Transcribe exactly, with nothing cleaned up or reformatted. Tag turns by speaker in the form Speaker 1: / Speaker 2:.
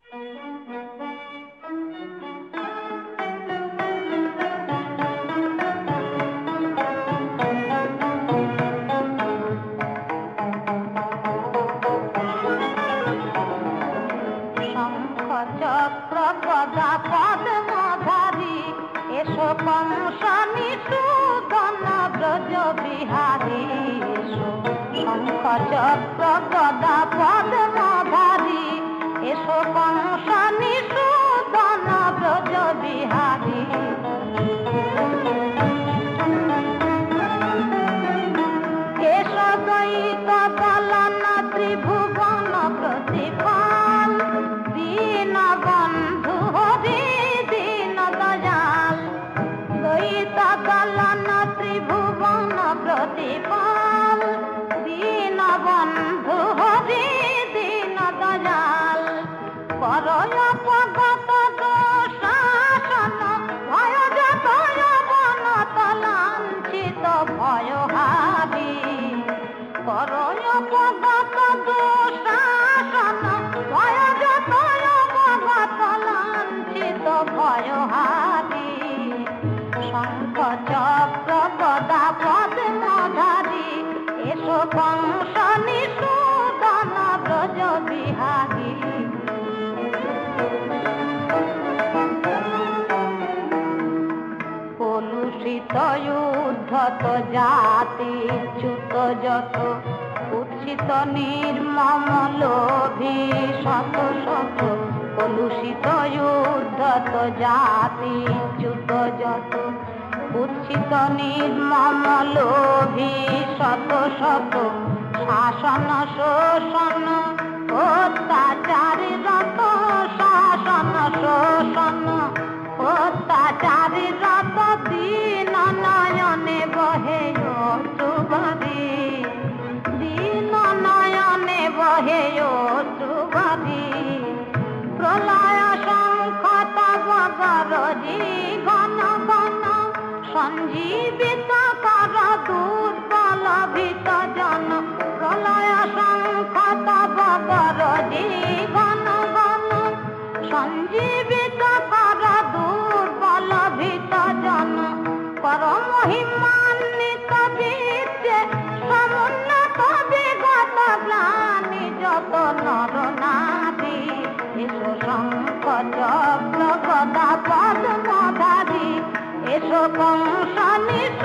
Speaker 1: চক্র গদা পদ্মধারী এসো কংস নিষূদন ব্রজ বিহারী এসো শঙ্খ চক্র গদা পদ্মধারী এসো কংস নিষূদন ব্রজ বিহারী এসো দয়িত দলন ত্রিভুবন প্রতিপাল দীন বন্ধু হরি দীন দয়াল দয়িত দলন ত্রিভুবন প্রতিপাল দীন বন্ধু হরি দীন দয়াল করয় পগত দোষাসন ভয় জয় বন তলাঞ্চিত ভয়হারী করয় পগত দোষাসন ভয় জয় বন তলাঞ্চিত ভয়হারী শঙ্খ চক্র গদা পদ্মধারী এসো কংস নিষূদন ব্রজ বিহারী কলুষিত উদ্ধত জাতি চ্যুত যত উচ্ছিত নির্মম লোভী শত শত কলুষিত উদ্ধত জাতি চ্যুত যত উচ্ছিত নির্মম লোভী শত শত শাসন শোষণ অত্যাচারী রত শাসন শোষণ অত্যাচারী রত দীন নয়নে বহে অশ্রুবারি দীন নয়নে বহে অশ্রুবারি প্রলয় শঙ্খ তব গরজি ঘন ঘন সঞ্জীবিত কর দুর্বল ভীত জন প্রলয় শঙ্খ তব গরজি ঘন ঘন সঞ্জীবিত কর দুর্বল ভীত জন কর মহিমান্বিত বিদ্যে সমুন্নত বিগত গ্লানি যত নর নারী এসো শঙ্খ চক্র গদা পদ্মধারী এসো কংস